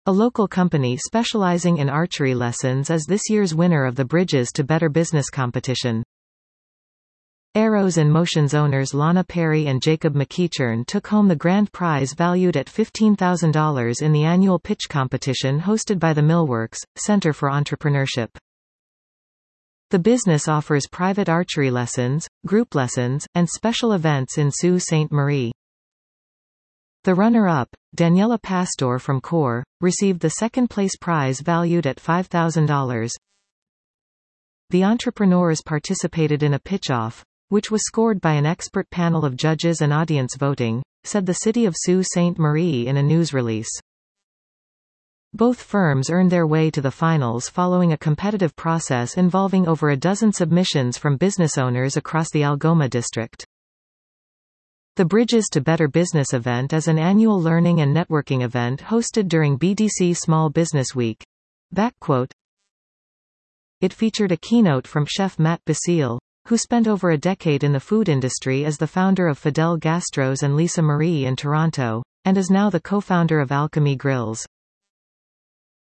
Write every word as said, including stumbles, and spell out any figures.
a local company specializing in archery lessons, is this year's winner of the Bridges to Better Business competition. Arrows in Motion's owners Lana Perry and Jacob McEachern took home the grand prize valued at fifteen thousand dollars in the annual pitch competition hosted by the Millworks Center for Entrepreneurship. The business offers private archery lessons, group lessons, and special events in Sault Ste. Marie. The runner-up, Daniela Pastor from Core, received the second-place prize valued at five thousand dollars. The entrepreneurs participated in a pitch-off, which was scored by an expert panel of judges and audience voting, said the City of Sault Ste. Marie in a news release. Both firms earned their way to the finals following a competitive process involving over a dozen submissions from business owners across the Algoma district. The Bridges to Better Business event is an annual learning and networking event hosted during B D C Small Business Week. Backquote. It featured a keynote from chef Matt Basile, who spent over a decade in the food industry as the founder of Fidel Gastros and Lisa Marie in Toronto, and is now the co-founder of Alchemy Grills.